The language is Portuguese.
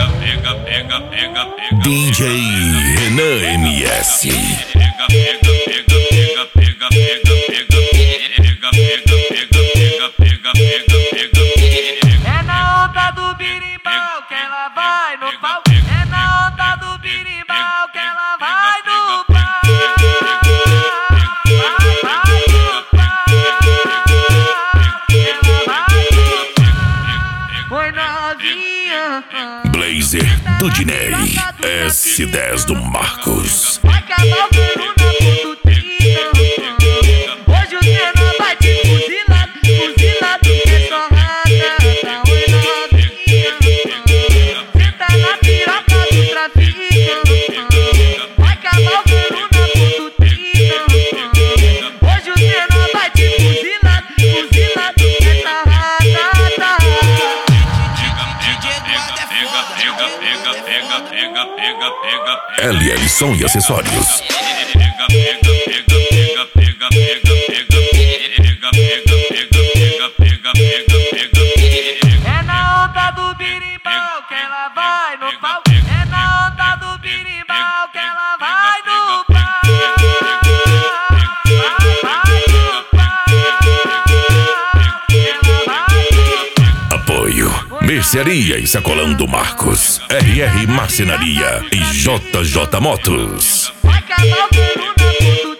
DJ Renan MS. É na onda do birimbau que ela vai no pau. É na onda do birimbau que ela vai no pau. Vai no pau. Ela vai. Foi novinha. Blazer do Dinei. S10 do Marcos. Vai cavalgando na pontutinha. Hoje o Renan vai te fuzilar, fuzilar porque é só rata. Oi novinha, senta na piroca do traficante. Vai cavalgando na pontutinha. Hoje o Renan vai te fuzilar, fuzilar porque é só rata. LL Som e Acessórios. É na onda do birimbau que ela vai no pau. É na onda do birimbau que ela vai no pau. Vai no pau. Ela vai. Apoio Mercearia e Sacolão do Marcos. RR Marcenaria e JJ Motos. Vai cavalgando na pontutinha.